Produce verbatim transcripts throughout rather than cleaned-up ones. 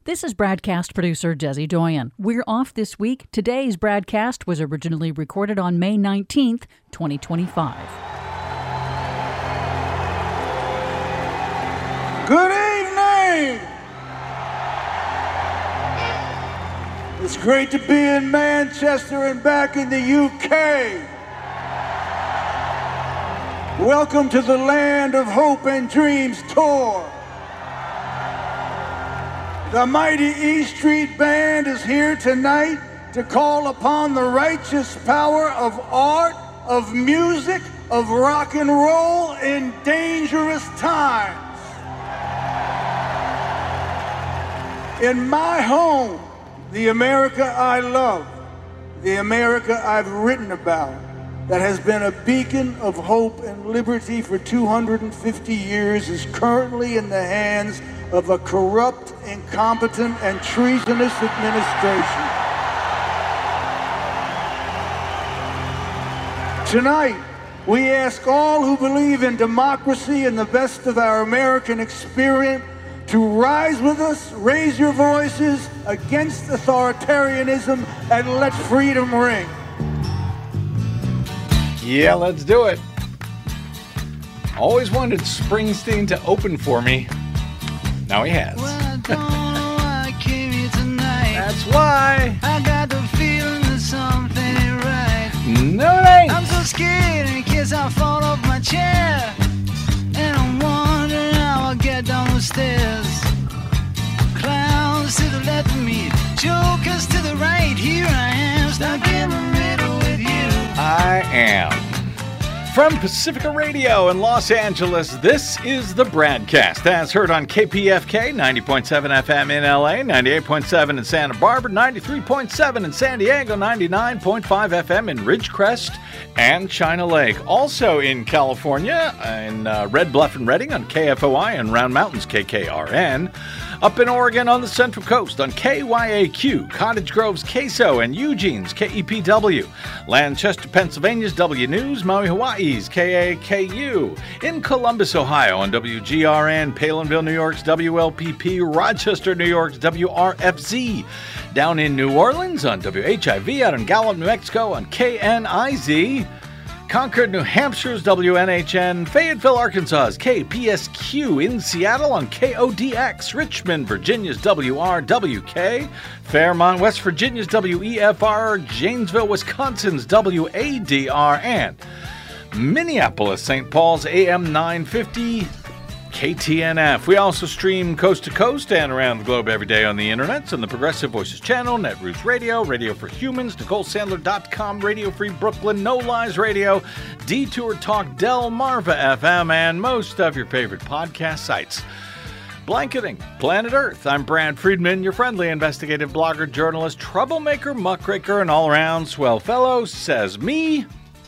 This is Bradcast producer Desi Doyen. We're off this week. Today's Bradcast was originally recorded on May nineteenth, twenty twenty-five. Good evening! It's great to be in Manchester and back in the U K. Welcome to the Land of Hope and Dreams tour. The mighty E Street Band is here tonight to call upon the righteous power of art, of music, of rock and roll in dangerous times. In my home, the America I love, the America I've written about, that has been a beacon of hope and liberty for two hundred fifty years, is currently in the hands of a corrupt, incompetent, and treasonous administration. Tonight, we ask all who believe in democracy and the best of our American experience to rise with us, raise your voices against authoritarianism, and let freedom ring. Yeah, let's do it. Always wanted Springsteen to open for me. Now he has. Well, I don't know why I came here tonight. That's why. I got the feeling that something ain't right. No, it ain't. I'm so scared in case I fall off my chair. And I'm wondering how I'll get down the stairs. Clowns to the left of me, jokers to the right. Here I am, stuck in the middle with you. I am. From Pacifica Radio in Los Angeles, this is the Bradcast, as heard on K P F K, ninety point seven F M in L A, ninety-eight point seven in Santa Barbara, ninety-three point seven in San Diego, ninety-nine point five F M in Ridgecrest and China Lake. Also in California, in uh, Red Bluff and Redding on K F O I and Round Mountains K K R N. Up in Oregon on the Central Coast on K Y A Q, Cottage Grove's K S O and Eugene's K E P W. Lancaster, Pennsylvania's W News, Maui, Hawaii's K A K U. In Columbus, Ohio on W G R N, Palinville, New York's W L P P, Rochester, New York's W R F Z. Down in New Orleans on W H I V, out in Gallup, New Mexico on K N I Z. Concord, New Hampshire's W N H N, Fayetteville, Arkansas's K P S Q, in Seattle on K O D X, Richmond, Virginia's W R W K, Fairmont, West Virginia's W E F R, Janesville, Wisconsin's W A D R, and Minneapolis, Saint Paul's A M nine fifty, K T N F. We also stream coast to coast and around the globe every day on the internet on the Progressive Voices channel, Netroots Radio, Radio for Humans, Nicole Sandler dot com, Radio Free Brooklyn, No Lies Radio, Detour Talk, Delmarva F M, and most of your favorite podcast sites. Blanketing Planet Earth. I'm Brad Friedman, your friendly investigative blogger, journalist, troublemaker, muckraker, and all-around swell fellow, says me.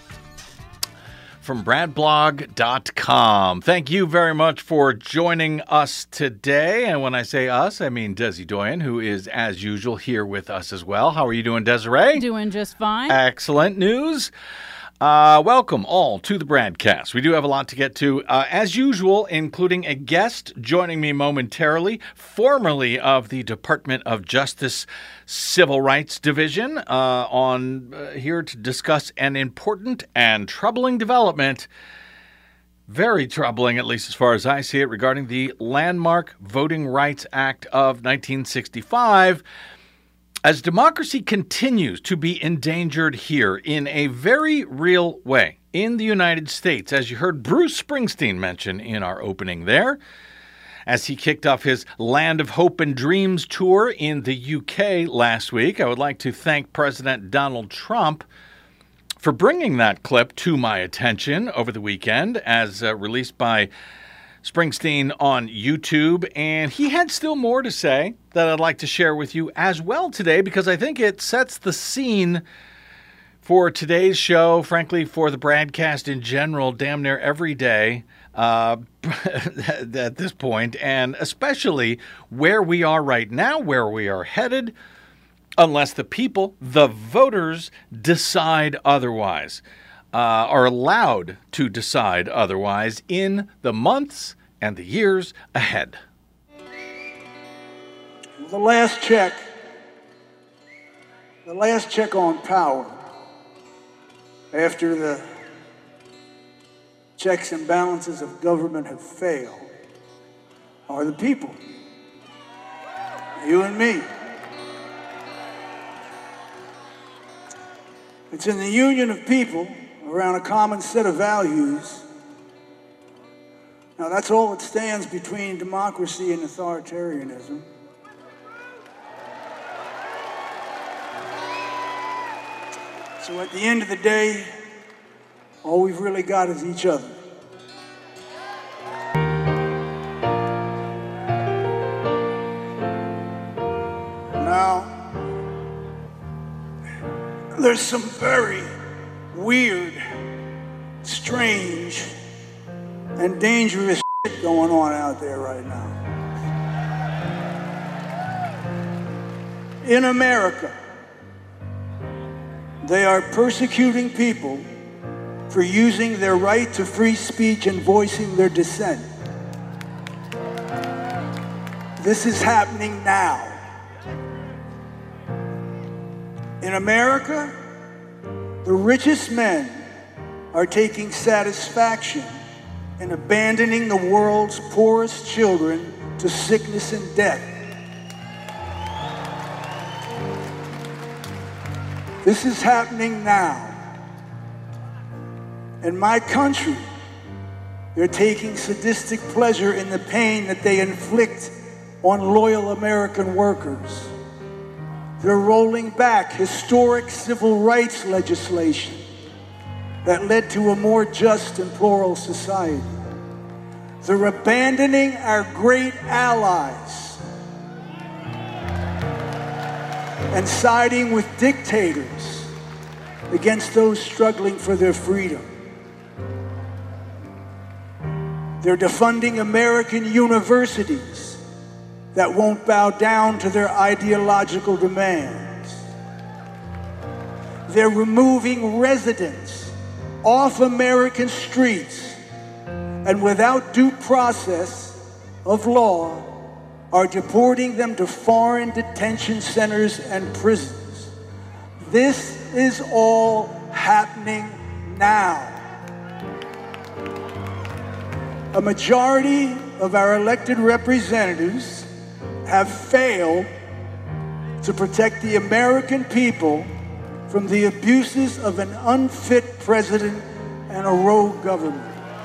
From brad blog dot com. Thank you very much for joining us today. And when I say us, I mean Desi Doyen, who is, as usual, here with us as well. How are you doing, Desiree? Doing just fine. Excellent news. Uh, welcome all to the Bradcast. We do have a lot to get to, uh, as usual, including a guest joining me momentarily, formerly of the Department of Justice Civil Rights Division, uh, on uh, here to discuss an important and troubling development, very troubling, at least as far as I see it, regarding the landmark Voting Rights Act of nineteen sixty-five. As democracy continues to be endangered here in a very real way in the United States, as you heard Bruce Springsteen mention in our opening there, as he kicked off his Land of Hope and Dreams tour in the U K last week, I would like to thank President Donald Trump for bringing that clip to my attention over the weekend, as uh, released by Springsteen on YouTube, and he had still more to say that I'd like to share with you as well today, because I think it sets the scene for today's show, frankly, for the Bradcast in general, damn near every day uh, at this point, and especially where we are right now, where we are headed, unless the people, the voters, decide otherwise. Uh, are allowed to decide otherwise in the months and the years ahead. the last check, the last check on power, after the checks and balances of government have failed, are the people. You and me. It's in the union of people around a common set of values. Now, that's all that stands between democracy and authoritarianism. So at the end of the day, all we've really got is each other. Now, there's some very weird, strange, and dangerous shit going on out there right now. In America, they are persecuting people for using their right to free speech and voicing their dissent. This is happening now. In America, the richest men are taking satisfaction in abandoning the world's poorest children to sickness and death. This is happening now. In my country, they're taking sadistic pleasure in the pain that they inflict on loyal American workers. They're rolling back historic civil rights legislation that led to a more just and plural society. They're abandoning our great allies and siding with dictators against those struggling for their freedom. They're defunding American universities that won't bow down to their ideological demands. They're removing residents off American streets and without due process of law are deporting them to foreign detention centers and prisons. This is all happening now. A majority of our elected representatives have failed to protect the American people from the abuses of an unfit president and a rogue government.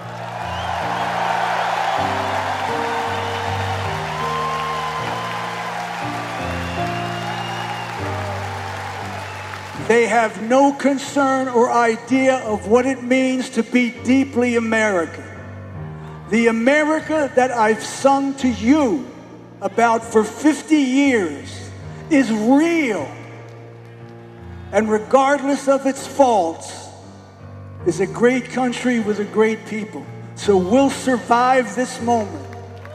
They have no concern or idea of what it means to be deeply American. The America that I've sung to you about for fifty years is real, and regardless of its faults, is a great country with a great people. So we'll survive this moment.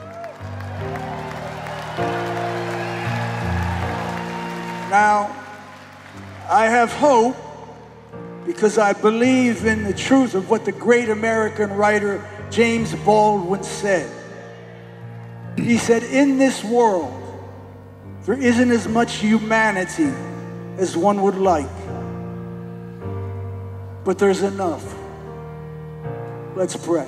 Now, I have hope because I believe in the truth of what the great American writer James Baldwin said. He said, in this world, there isn't as much humanity as one would like, but there's enough. Let's pray.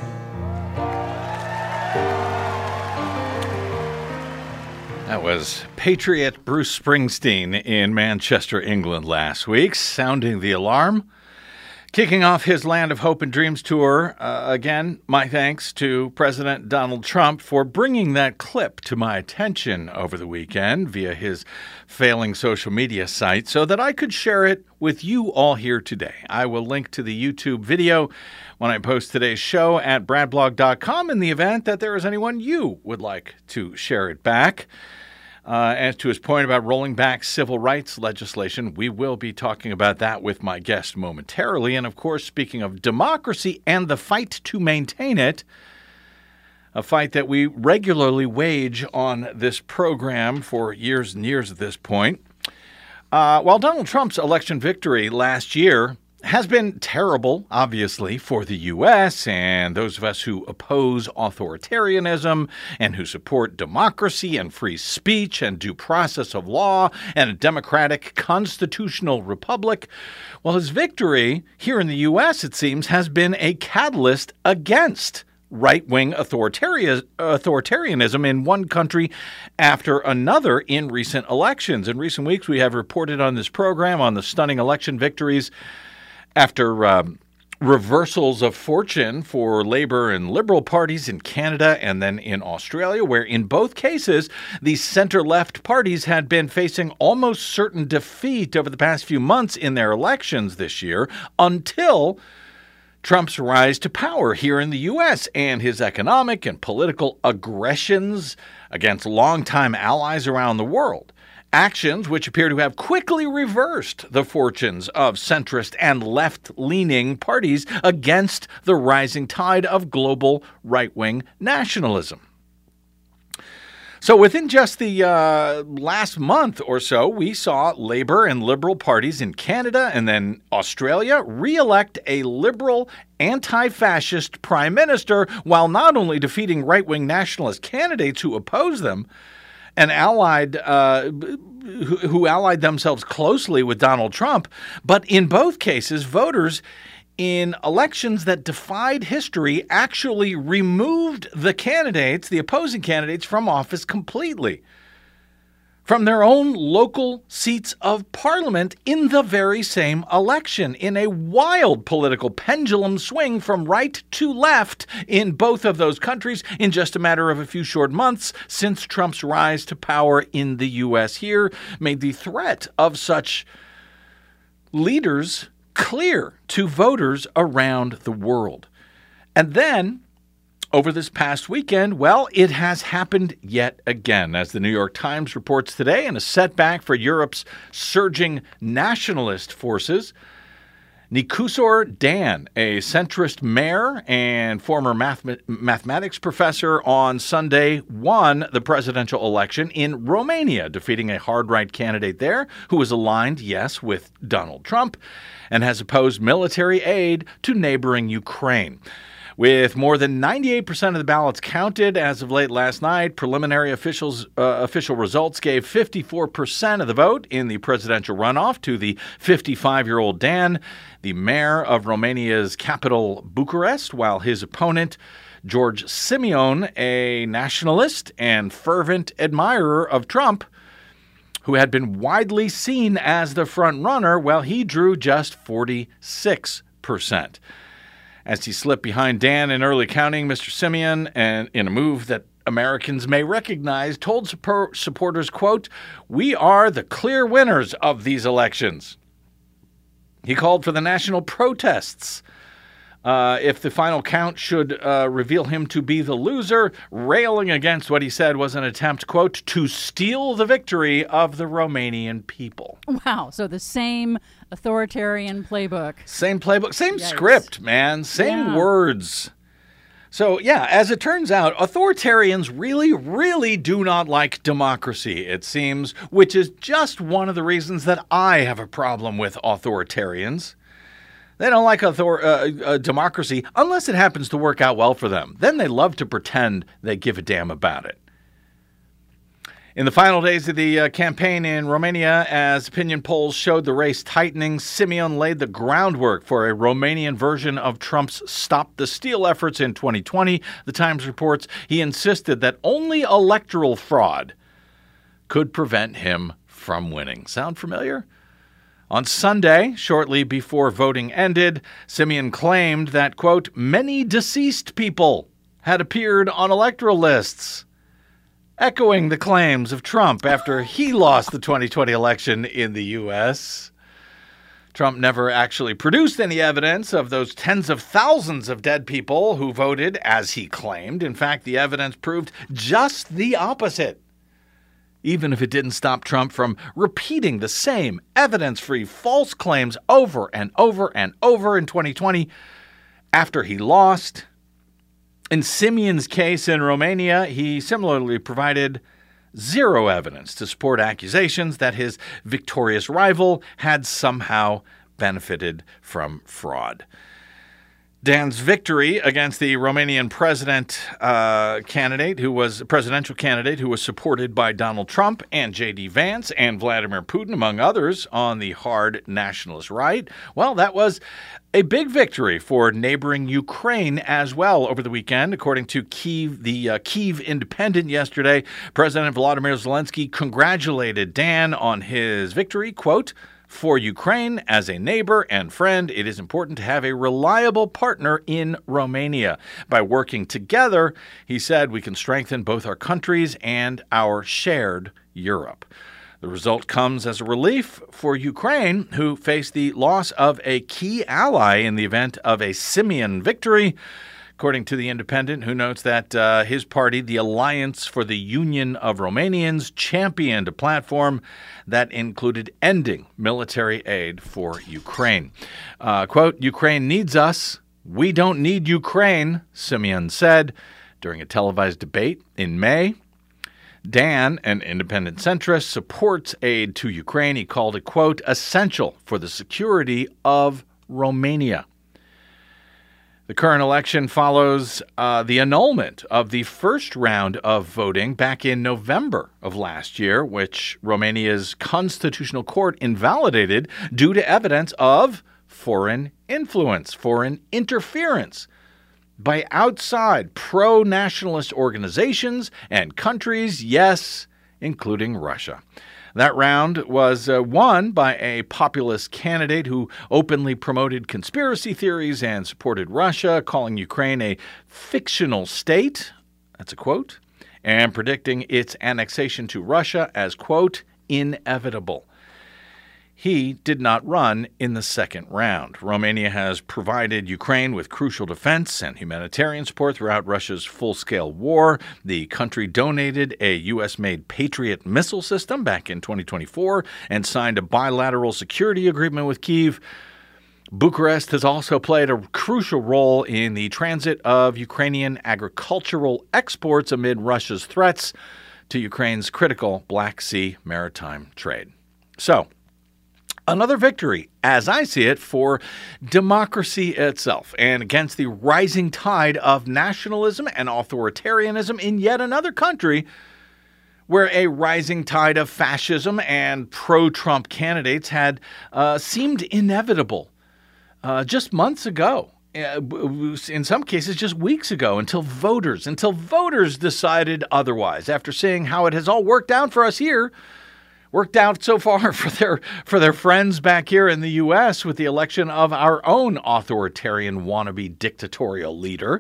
That was Patriot Bruce Springsteen in Manchester, England last week, sounding the alarm. Kicking off his Land of Hope and Dreams tour, uh, again, my thanks to President Donald Trump for bringing that clip to my attention over the weekend via his failing social media site so that I could share it with you all here today. I will link to the YouTube video when I post today's show at brad blog dot com in the event that there is anyone you would like to share it back. Uh, as to his point about rolling back civil rights legislation, we will be talking about that with my guest momentarily. And, of course, speaking of democracy and the fight to maintain it, a fight that we regularly wage on this program for years and years at this point. Uh, while Donald Trump's election victory last year has been terrible, obviously, for the U S and those of us who oppose authoritarianism and who support democracy and free speech and due process of law and a democratic constitutional republic. Well, his victory here in the U S, it seems, has been a catalyst against right-wing authoritarian, authoritarianism in one country after another in recent elections. In recent weeks, we have reported on this program on the stunning election victories after um, reversals of fortune for Labour and Liberal parties in Canada and then in Australia, where in both cases, the center-left parties had been facing almost certain defeat over the past few months in their elections this year until Trump's rise to power here in the U S and his economic and political aggressions against longtime allies around the world. Actions which appear to have quickly reversed the fortunes of centrist and left-leaning parties against the rising tide of global right-wing nationalism. So within just the uh, last month or so, we saw Labour and Liberal parties in Canada and then Australia re-elect a Liberal anti-fascist prime minister while not only defeating right-wing nationalist candidates who oppose them, and allied uh, who, who allied themselves closely with Donald Trump, but in both cases, voters in elections that defied history actually removed the candidates, the opposing candidates, from office completely, from their own local seats of parliament in the very same election, in a wild political pendulum swing from right to left in both of those countries in just a matter of a few short months since Trump's rise to power in the U S here made the threat of such leaders clear to voters around the world. And then, over this past weekend, well, it has happened yet again, as the New York Times reports today, in a setback for Europe's surging nationalist forces. Nikusor Dan, a centrist mayor and former math- mathematics professor, on Sunday won the presidential election in Romania, defeating a hard-right candidate there who was aligned, yes, with Donald Trump and has opposed military aid to neighboring Ukraine. With more than ninety-eight percent of the ballots counted as of late last night, preliminary officials uh, official results gave fifty-four percent of the vote in the presidential runoff to the fifty-five-year-old Dan, the mayor of Romania's capital, Bucharest, while his opponent, George Simeon, a nationalist and fervent admirer of Trump, who had been widely seen as the front runner, well, he drew just forty-six percent. As he slipped behind Dan in early counting, Mister Simeon, and in a move that Americans may recognize, told support- supporters, quote, "We are the clear winners of these elections." He called for the national protests uh, if the final count should uh, reveal him to be the loser, railing against what he said was an attempt, quote, to steal the victory of the Romanian people. Wow. So the same authoritarian playbook. Same playbook, same Yikes. Script, man, same yeah. words. So, yeah, as it turns out, authoritarians really, really do not like democracy, it seems, which is just one of the reasons that I have a problem with authoritarians. They don't like author- uh, uh, democracy unless it happens to work out well for them. Then they love to pretend they give a damn about it. In the final days of the uh, campaign in Romania, as opinion polls showed the race tightening, Simeon laid the groundwork for a Romanian version of Trump's Stop the Steal efforts in twenty twenty. The Times reports he insisted that only electoral fraud could prevent him from winning. Sound familiar? On Sunday, shortly before voting ended, Simeon claimed that, quote, many deceased people had appeared on electoral lists, echoing the claims of Trump after he lost the twenty twenty election in the U S. Trump never actually produced any evidence of those tens of thousands of dead people who voted as he claimed. In fact, the evidence proved just the opposite, even if it didn't stop Trump from repeating the same evidence-free false claims over and over and over in twenty twenty after he lost. In Simeon's case in Romania, he similarly provided zero evidence to support accusations that his victorious rival had somehow benefited from fraud. Dan's victory against the Romanian president uh, candidate, who was presidential candidate, who was supported by Donald Trump and J D Vance and Vladimir Putin, among others, on the hard nationalist right. Well, that was a big victory for neighboring Ukraine as well over the weekend. According to Kyiv, the uh, Kyiv Independent yesterday, President Volodymyr Zelensky congratulated Dan on his victory, quote, "For Ukraine, as a neighbor and friend, it is important to have a reliable partner in Romania. By working together," he said, "we can strengthen both our countries and our shared Europe." The result comes as a relief for Ukraine, who faced the loss of a key ally in the event of a simian victory. According to The Independent, who notes that uh, his party, the Alliance for the Union of Romanians, championed a platform that included ending military aid for Ukraine. Uh, quote, "Ukraine needs us. We don't need Ukraine," Simian said during a televised debate in May. Dan, an independent centrist, supports aid to Ukraine. He called it, quote, "essential for the security of Romania." The current election follows uh, the annulment of the first round of voting back in November of last year, which Romania's constitutional court invalidated due to evidence of foreign influence, foreign interference by outside pro-nationalist organizations and countries, yes, including Russia. That round was uh, won by a populist candidate who openly promoted conspiracy theories and supported Russia, calling Ukraine a fictional state, that's a quote, and predicting its annexation to Russia as, quote, inevitable. He did not run in the second round. Romania has provided Ukraine with crucial defense and humanitarian support throughout Russia's full-scale war. The country donated a U S-made Patriot missile system back in twenty twenty-four and signed a bilateral security agreement with Kyiv. Bucharest has also played a crucial role in the transit of Ukrainian agricultural exports amid Russia's threats to Ukraine's critical Black Sea maritime trade. So, another victory, as I see it, for democracy itself and against the rising tide of nationalism and authoritarianism in yet another country where a rising tide of fascism and pro-Trump candidates had uh, seemed inevitable uh, just months ago. Uh, in some cases, just weeks ago, until voters, until voters decided otherwise. After seeing how it has all worked out for us here, worked out so far for their for their friends back here in the U S with the election of our own authoritarian wannabe dictatorial leader.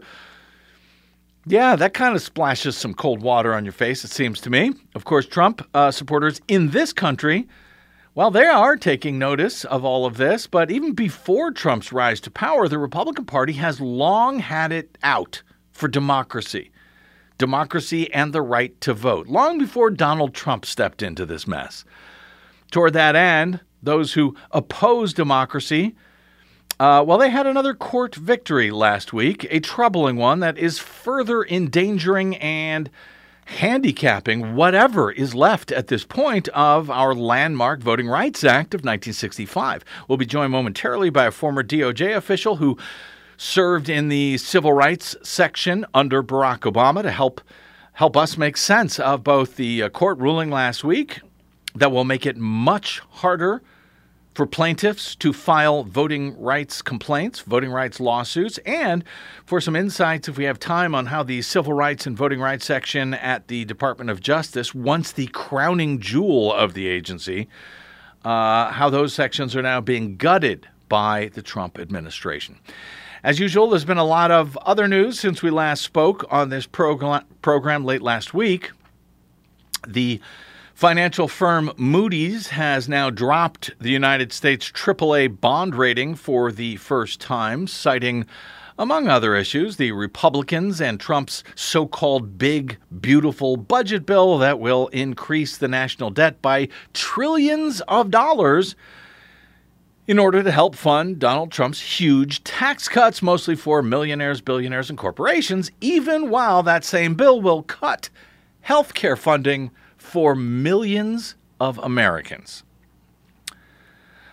Yeah, that kind of splashes some cold water on your face, it seems to me. Of course, Trump uh, supporters in this country, well, they are taking notice of all of this, but even before Trump's rise to power, the Republican Party has long had it out for democracy. Democracy and the right to vote, long before Donald Trump stepped into this mess. Toward that end, those who oppose democracy, uh, well, they had another court victory last week, a troubling one that is further endangering and handicapping whatever is left at this point of our landmark Voting Rights Act of nineteen sixty-five. We'll be joined momentarily by a former D O J official who served in the civil rights section under Barack Obama to help help us make sense of both the uh, court ruling last week that will make it much harder for plaintiffs to file voting rights complaints, voting rights lawsuits, and for some insights, if we have time, on how the civil rights and voting rights section at the Department of Justice, once the crowning jewel of the agency, uh, how those sections are now being gutted by the Trump administration. As usual, there's been a lot of other news since we last spoke on this prog- program late last week. The financial firm Moody's has now dropped the United States triple A bond rating for the first time, citing, among other issues, the Republicans and Trump's so-called big, beautiful budget bill that will increase the national debt by trillions of dollars in order to help fund Donald Trump's huge tax cuts, mostly for millionaires, billionaires, and corporations, even while that same bill will cut health care funding for millions of Americans.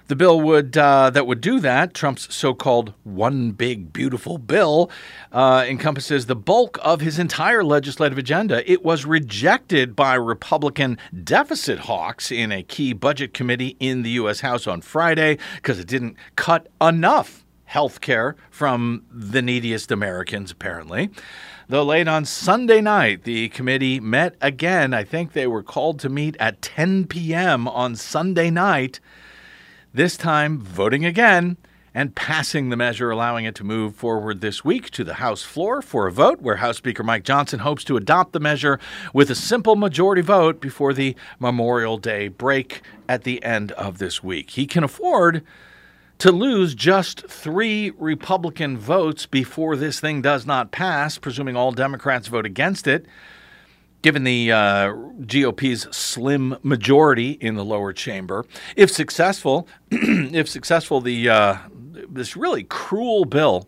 The bill would uh, that would do that, Trump's so-called one big beautiful bill, uh, encompasses the bulk of his entire legislative agenda. It was rejected by Republican deficit hawks in a key budget committee in the U S House on Friday because it didn't cut enough health care from the neediest Americans, apparently. Though late on Sunday night, the committee met again. I think they were called to meet at ten p.m. on Sunday night, this time voting again and passing the measure, allowing it to move forward this week to the House floor for a vote, where House Speaker Mike Johnson hopes to adopt the measure with a simple majority vote before the Memorial Day break at the end of this week. He can afford to lose just three Republican votes before this thing does not pass, presuming all Democrats vote against it, given the uh, G O P's slim majority in the lower chamber. If successful, if successful, the uh, this really cruel bill,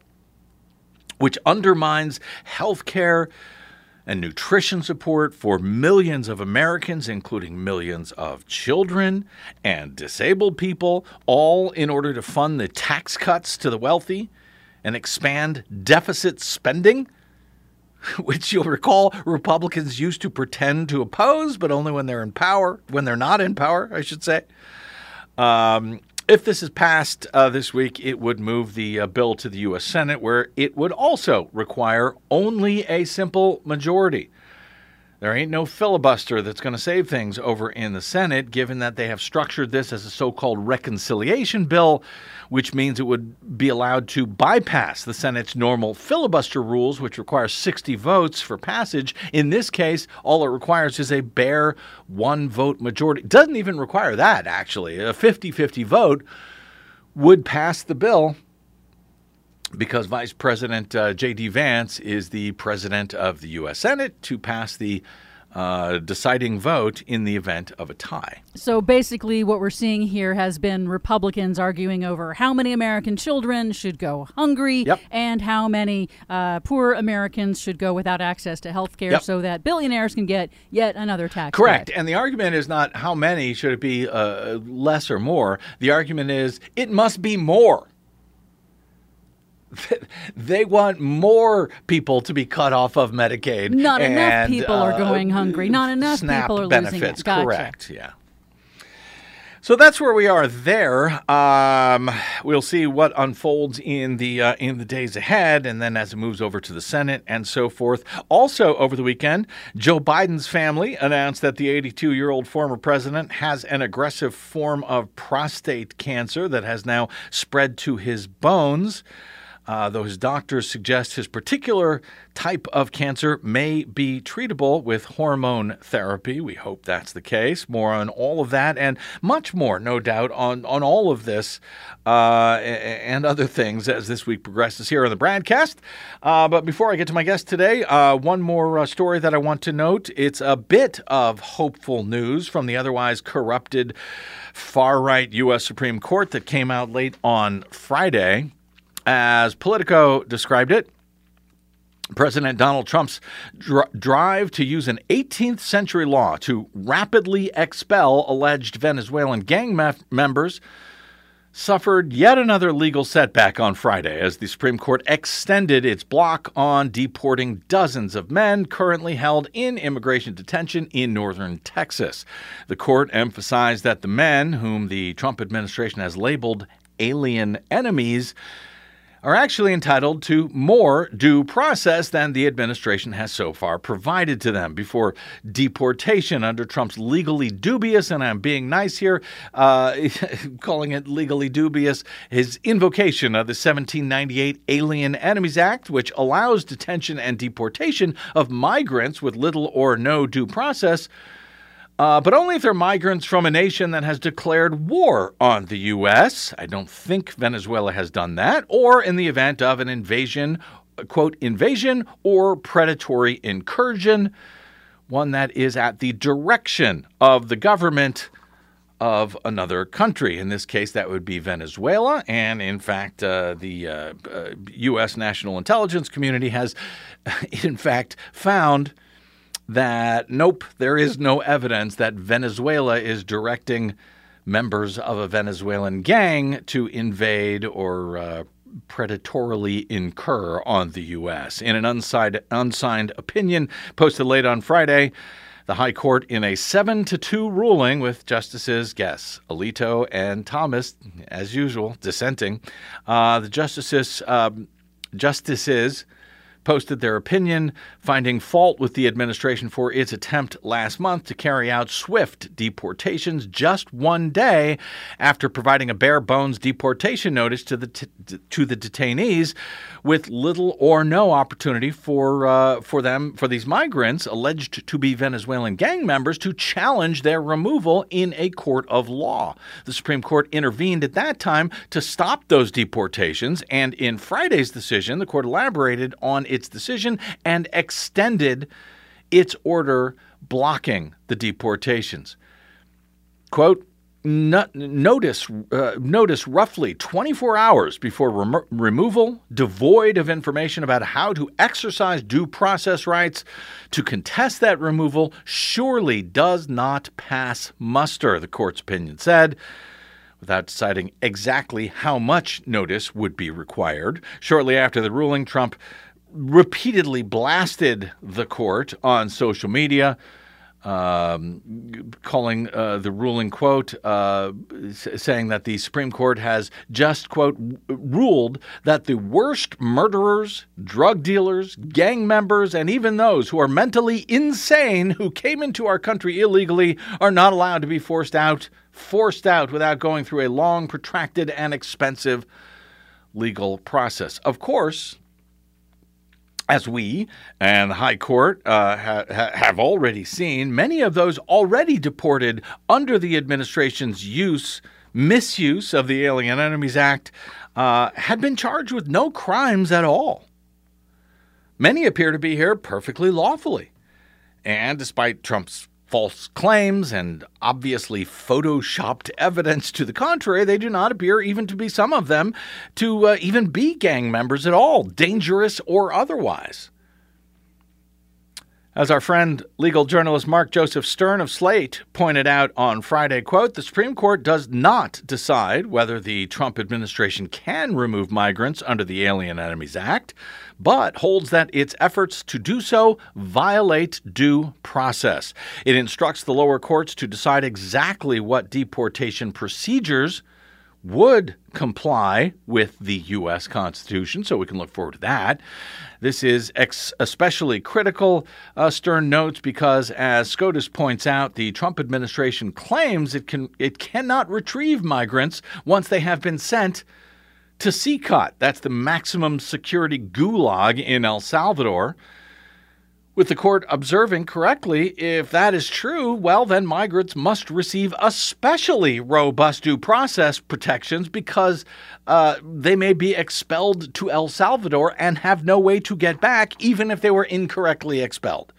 which undermines health care and nutrition support for millions of Americans, including millions of children and disabled people, all in order to fund the tax cuts to the wealthy and expand deficit spending, which you'll recall Republicans used to pretend to oppose, but only when they're in power, when they're not in power, I should say. Um, if this is passed uh, this week, it would move the uh, bill to the U S Senate, where it would also require only a simple majority. There ain't no filibuster that's going to save things over in the Senate, given that they have structured this as a so-called reconciliation bill, which means it would be allowed to bypass the Senate's normal filibuster rules, which require sixty votes for passage. In this case, all it requires is a bare one-vote majority. It doesn't even require that, actually. A fifty-fifty vote would pass the bill, because Vice President uh, J D. Vance is the president of the U S Senate to pass the uh, deciding vote in the event of a tie. So basically what we're seeing here has been Republicans arguing over how many American children should go hungry, yep. and how many uh, poor Americans should go without access to health care, yep. so that billionaires can get yet another tax Correct. cut. And the argument is not how many should it be, uh, less or more. The argument is it must be more. They want more people to be cut off of Medicaid. Not and, enough people uh, are going hungry. Not enough SNAP people are benefits. losing it. Gotcha. Correct, yeah. So that's where we are there. Um, we'll see what unfolds in the uh, in the days ahead, and then as it moves over to the Senate and so forth. Also, over the weekend, Joe Biden's family announced that the eighty-two-year-old former president has an aggressive form of prostate cancer that has now spread to his bones. Uh, though his doctors suggest his particular type of cancer may be treatable with hormone therapy. We hope that's the case. More on all of that and much more, no doubt, on, on all of this uh, and other things as this week progresses here on the Bradcast. Uh, but before I get to my guest today, uh, one more uh, story that I want to note. It's a bit of hopeful news from the otherwise corrupted far-right U S Supreme Court that came out late on Friday. As Politico described it, President Donald Trump's dr- drive to use an eighteenth century law to rapidly expel alleged Venezuelan gang me- members suffered yet another legal setback on Friday as the Supreme Court extended its block on deporting dozens of men currently held in immigration detention in northern Texas. The court emphasized that the men, whom the Trump administration has labeled alien enemies, are actually entitled to more due process than the administration has so far provided to them before deportation under Trump's legally dubious, and I'm being nice here, uh, calling it legally dubious, his invocation of the seventeen ninety-eight Alien Enemies Act, which allows detention and deportation of migrants with little or no due process, Uh, but only if they're migrants from a nation that has declared war on the U S. I don't think Venezuela has done that. Or in the event of an invasion, quote, invasion or predatory incursion, one that is at the direction of the government of another country. In this case, that would be Venezuela. And in fact, uh, the uh, uh, U S national intelligence community has, in fact, found that, nope, there is no evidence that Venezuela is directing members of a Venezuelan gang to invade or uh, predatorily incur on the U S. In an unsigned, unsigned opinion posted late on Friday, the High Court, in a seven to two ruling with Justices, guess, Alito and Thomas, as usual, dissenting, uh, the justices, uh, justices posted their opinion, finding fault with the administration for its attempt last month to carry out swift deportations just one day after providing a bare-bones deportation notice to the t- to the detainees, with little or no opportunity for uh, for them for these migrants alleged to be Venezuelan gang members to challenge their removal in a court of law. The Supreme Court intervened at that time to stop those deportations, and in Friday's decision, the court elaborated on its decision and extended its order blocking the deportations. Quote, No, notice uh, notice roughly twenty-four hours before remo- removal, devoid of information about how to exercise due process rights to contest that removal, surely does not pass muster, the court's opinion said, without deciding exactly how much notice would be required. Shortly after the ruling, Trump repeatedly blasted the court on social media, Um, calling uh, the ruling, quote, uh, s- saying that the Supreme Court has just, quote, ruled that the worst murderers, drug dealers, gang members, and even those who are mentally insane who came into our country illegally are not allowed to be forced out, forced out without going through a long, protracted, and expensive legal process. Of course, as we and the High Court uh, ha- have already seen, many of those already deported under the administration's use, misuse of the Alien Enemies Act uh, had been charged with no crimes at all. Many appear to be here perfectly lawfully. And despite Trump's false claims and obviously photoshopped evidence to the contrary, they do not appear, even to be some of them, to uh, even be gang members at all, dangerous or otherwise. As our friend, legal journalist Mark Joseph Stern of Slate pointed out on Friday, quote, the Supreme Court does not decide whether the Trump administration can remove migrants under the Alien Enemies Act, but holds that its efforts to do so violate due process. It instructs the lower courts to decide exactly what deportation procedures would comply with the U S Constitution, so we can look forward to that. This is ex- especially critical, uh, Stern notes, because, as SCOTUS points out, the Trump administration claims it can it cannot retrieve migrants once they have been sent to C C O T. That's the maximum security gulag in El Salvador. With the court observing correctly, if that is true, well, then migrants must receive especially robust due process protections because uh, they may be expelled to El Salvador and have no way to get back, even if they were incorrectly expelled.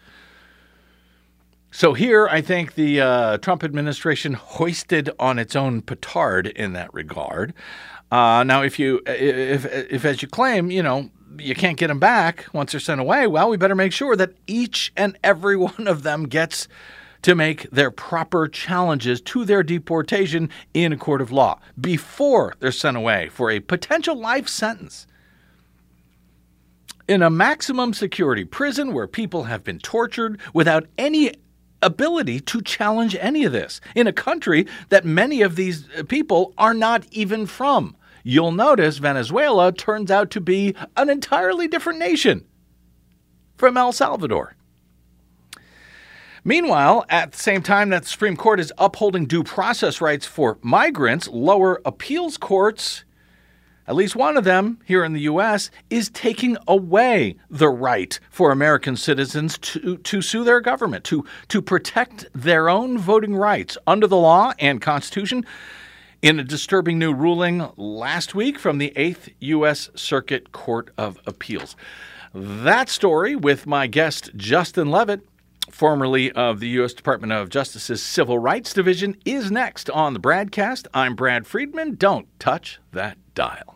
So here, I think the uh, Trump administration hoisted on its own petard in that regard. Uh, now, if you, if, if as you claim, you know, you can't get them back once they're sent away, well, we better make sure that each and every one of them gets to make their proper challenges to their deportation in a court of law before they're sent away for a potential life sentence. In a maximum security prison where people have been tortured without any ability to challenge any of this, in a country that many of these people are not even from. You'll notice Venezuela turns out to be an entirely different nation from El Salvador. Meanwhile, at the same time that the Supreme Court is upholding due process rights for migrants, lower appeals courts, at least one of them here in the U S, is taking away the right for American citizens to, to sue their government, to, to protect their own voting rights under the law and Constitution, in a disturbing new ruling last week from the eighth U S Circuit Court of Appeals. That story with my guest, Justin Levitt, formerly of the U S Department of Justice's Civil Rights Division, is next on the Bradcast. I'm Brad Friedman. Don't touch that dial.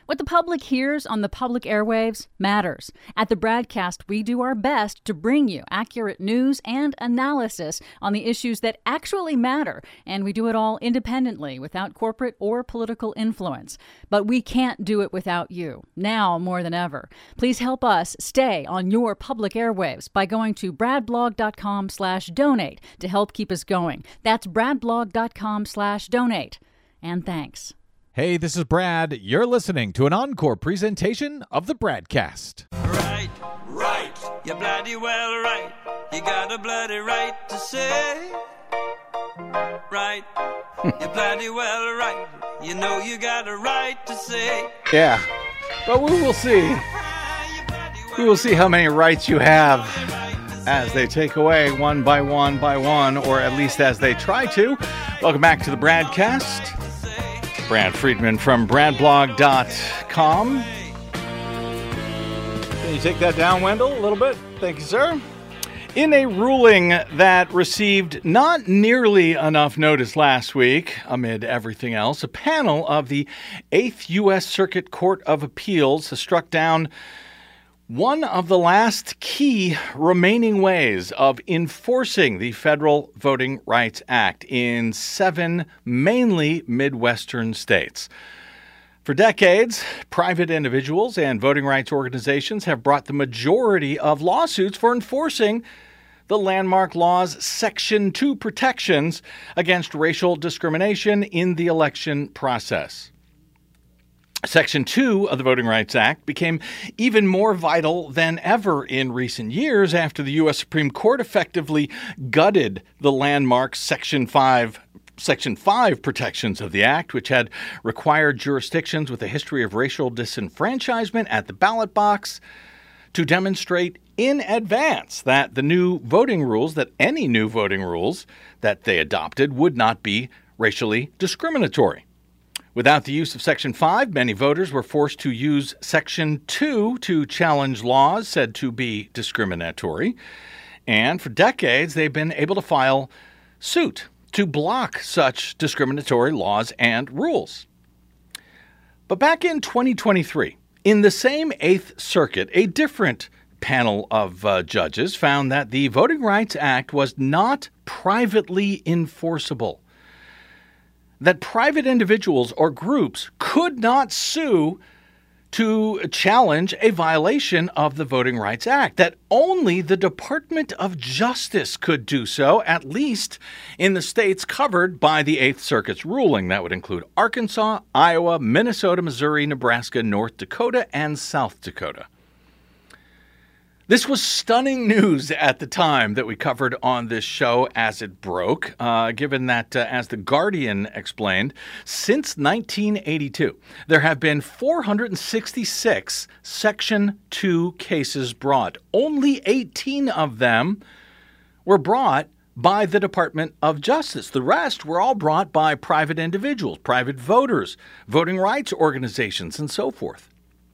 What the public hears on the public airwaves matters. At the Bradcast, we do our best to bring you accurate news and analysis on the issues that actually matter, and we do it all independently without corporate or political influence. But we can't do it without you, now more than ever. Please help us stay on your public airwaves by going to bradblog.com slash donate to help keep us going. That's bradblog.com slash donate. And thanks. Hey, this is Brad. You're listening to an encore presentation of the Bradcast. Right, right, you're bloody well right. You got a bloody right to say. Right, you're bloody well right. You know you got a right to say. Yeah, but we will see. We will see how many rights you have as they take away one by one by one, or at least as they try to. Welcome back to the Bradcast. Brad Friedman from bradblog dot com. Can you take that down, Wendell, a little bit? Thank you, sir. In a ruling that received not nearly enough notice last week, amid everything else, a panel of the Eighth U S Circuit Court of Appeals has struck down one of the last key remaining ways of enforcing the Federal Voting Rights Act in seven mainly Midwestern states. For decades, private individuals and voting rights organizations have brought the majority of lawsuits for enforcing the landmark law's Section two protections against racial discrimination in the election process. Section two of the Voting Rights Act became even more vital than ever in recent years after the U S Supreme Court effectively gutted the landmark Section five Section five protections of the Act, which had required jurisdictions with a history of racial disenfranchisement at the ballot box to demonstrate in advance that the new voting rules, that any new voting rules that they adopted would not be racially discriminatory. Without the use of Section five, many voters were forced to use Section two to challenge laws said to be discriminatory. And for decades, they've been able to file suit to block such discriminatory laws and rules. But back in twenty twenty-three, in the same Eighth Circuit, a different panel of uh, judges found that the Voting Rights Act was not privately enforceable. That private individuals or groups could not sue to challenge a violation of the Voting Rights Act, that only the Department of Justice could do so, at least in the states covered by the Eighth Circuit's ruling. That would include Arkansas, Iowa, Minnesota, Missouri, Nebraska, North Dakota, and South Dakota. This was stunning news at the time that we covered on this show as it broke, uh, given that, uh, as The Guardian explained, since nineteen eighty-two, there have been four hundred sixty-six Section two cases brought. Only eighteen of them were brought by the Department of Justice. The rest were all brought by private individuals, private voters, voting rights organizations, and so forth.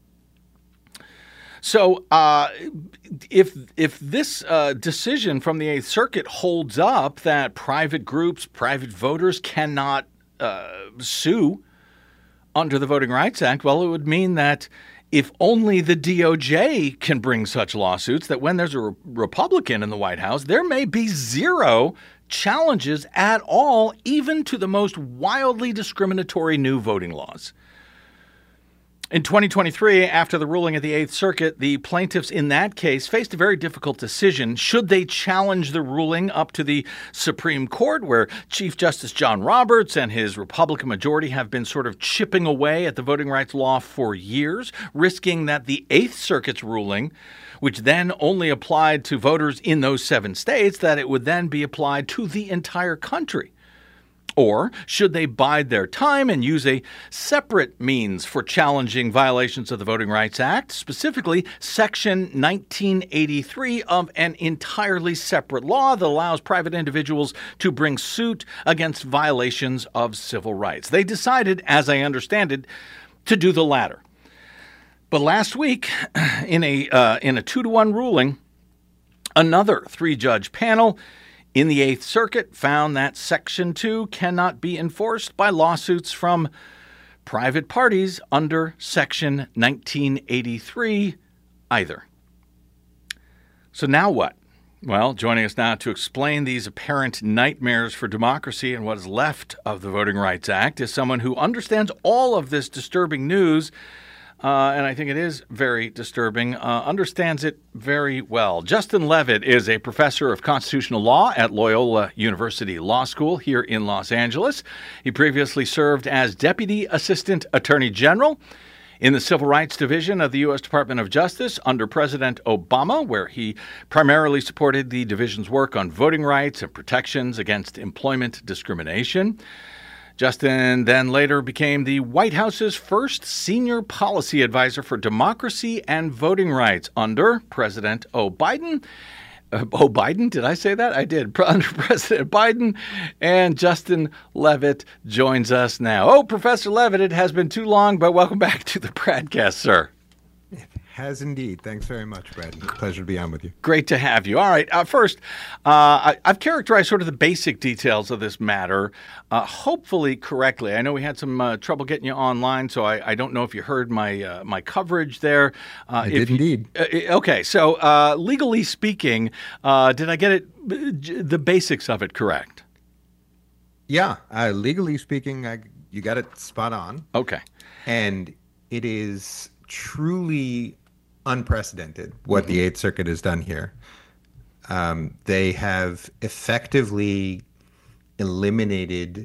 So uh, if if this uh, decision from the Eighth Circuit holds up that private groups, private voters cannot uh, sue under the Voting Rights Act, well, it would mean that if only the D O J can bring such lawsuits, that when there's a re- Republican in the White House, there may be zero challenges at all, even to the most wildly discriminatory new voting laws. In twenty twenty-three, after the ruling of the Eighth Circuit, the plaintiffs in that case faced a very difficult decision. Should they challenge the ruling up to the Supreme Court, where Chief Justice John Roberts and his Republican majority have been sort of chipping away at the voting rights law for years, risking that the Eighth Circuit's ruling, which then only applied to voters in those seven states, that it would then be applied to the entire country? Or should they bide their time and use a separate means for challenging violations of the Voting Rights Act, specifically Section nineteen eighty-three of an entirely separate law that allows private individuals to bring suit against violations of civil rights? They decided, as I understand it, to do the latter. But last week, in a uh, in a two to one ruling, another three-judge panel in the Eighth Circuit found that Section two cannot be enforced by lawsuits from private parties under Section nineteen eighty-three either. So now what? Well, joining us now to explain these apparent nightmares for democracy and what is left of the Voting Rights Act is someone who understands all of this disturbing news, uh, and I think it is very disturbing, uh, understands it very well. Justin Levitt is a professor of constitutional law at Loyola University Law School here in Los Angeles. He previously served as Deputy Assistant Attorney General in the Civil Rights Division of the U S Department of Justice under President Obama, where he primarily supported the division's work on voting rights and protections against employment discrimination. Justin then later became the White House's first senior policy advisor for democracy and voting rights under President O'Biden. Uh, oh, Biden? Did I say that? I did. Under President Biden. And Justin Levitt joins us now. Oh, Professor Levitt, it has been too long, but welcome back to the Bradcast, sir. It has indeed. Thanks very much, Brad. Pleasure to be on with you. Great to have you. All right. Uh, first, uh, I, I've characterized sort of the basic details of this matter, uh, hopefully correctly. I know we had some uh, trouble getting you online, so I, I don't know if you heard my uh, my coverage there. Uh, I did you, indeed. Uh, okay. So uh, legally speaking, uh, did I get it, the basics of it correct? Yeah. Uh, legally speaking, I, you got it spot on. Okay. And it is truly unprecedented what mm-hmm. the Eighth Circuit has done here. Um, they have effectively eliminated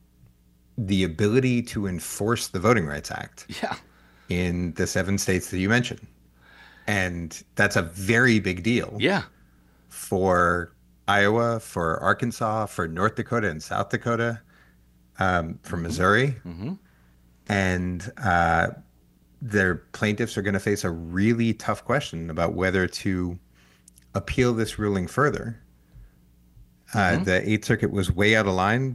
the ability to enforce the Voting Rights Act yeah. in the seven states that you mentioned. And that's a very big deal. Yeah. For Iowa, for Arkansas, for North Dakota and South Dakota, um, for Missouri. Mm-hmm. And uh, their plaintiffs are going to face a really tough question about whether to appeal this ruling further. Mm-hmm. Uh, the Eighth Circuit was way out of line,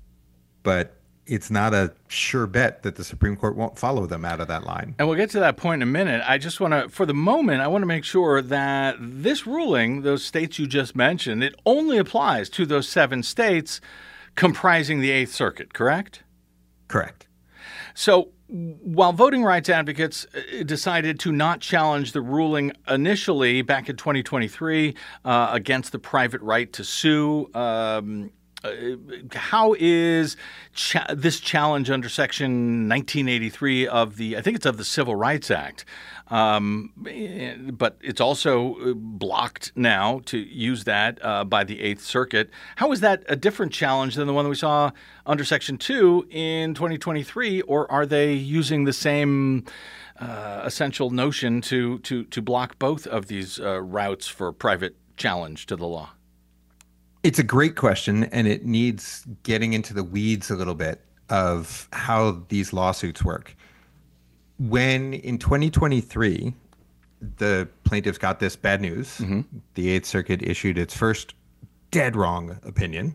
but it's not a sure bet that the Supreme Court won't follow them out of that line. And we'll get to that point in a minute. I just want to, for the moment, I want to make sure that this ruling, those states you just mentioned, it only applies to those seven states comprising the Eighth Circuit, correct? Correct. So while voting rights advocates decided to not challenge the ruling initially back in twenty twenty-three uh, against the private right to sue, um, uh, how is cha- this challenge under Section nineteen eighty-three of the, I think it's of the Civil Rights Act, um, but it's also blocked now to use that uh, by the Eighth Circuit. How is that a different challenge than the one that we saw under Section two in twenty twenty-three, or are they using the same uh, essential notion to, to, to block both of these uh, routes for private challenge to the law? It's a great question, and it needs getting into the weeds a little bit of how these lawsuits work. When in twenty twenty-three, the plaintiffs got this bad news, mm-hmm. the Eighth Circuit issued its first dead wrong opinion.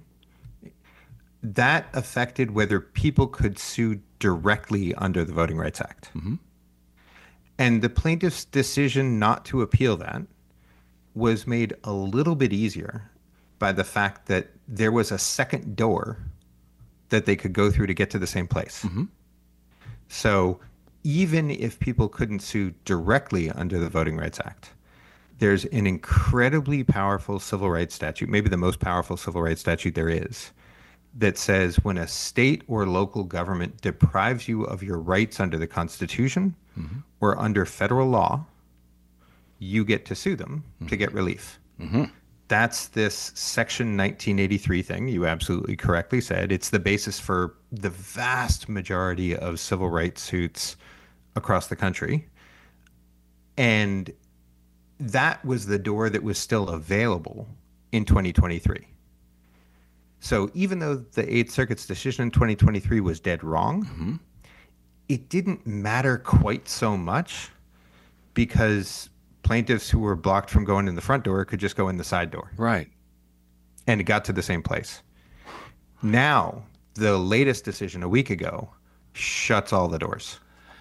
That affected whether people could sue directly under the Voting Rights Act. Mm-hmm. And the plaintiff's decision not to appeal that was made a little bit easier by the fact that there was a second door that they could go through to get to the same place. Mm-hmm. So even if people couldn't sue directly under the Voting Rights Act, there's an incredibly powerful civil rights statute, maybe the most powerful civil rights statute there is, that says when a state or local government deprives you of your rights under the Constitution mm-hmm. or under federal law, you get to sue them mm-hmm. to get relief. Mm-hmm. That's this Section nineteen eighty-three thing you absolutely correctly said. It's the basis for the vast majority of civil rights suits across the country. And that was the door that was still available in twenty twenty-three. So even though the Eighth Circuit's decision in twenty twenty-three was dead wrong, mm-hmm. it didn't matter quite so much because plaintiffs who were blocked from going in the front door could just go in the side door. Right. And it got to the same place. Now, the latest decision a week ago shuts all the doors.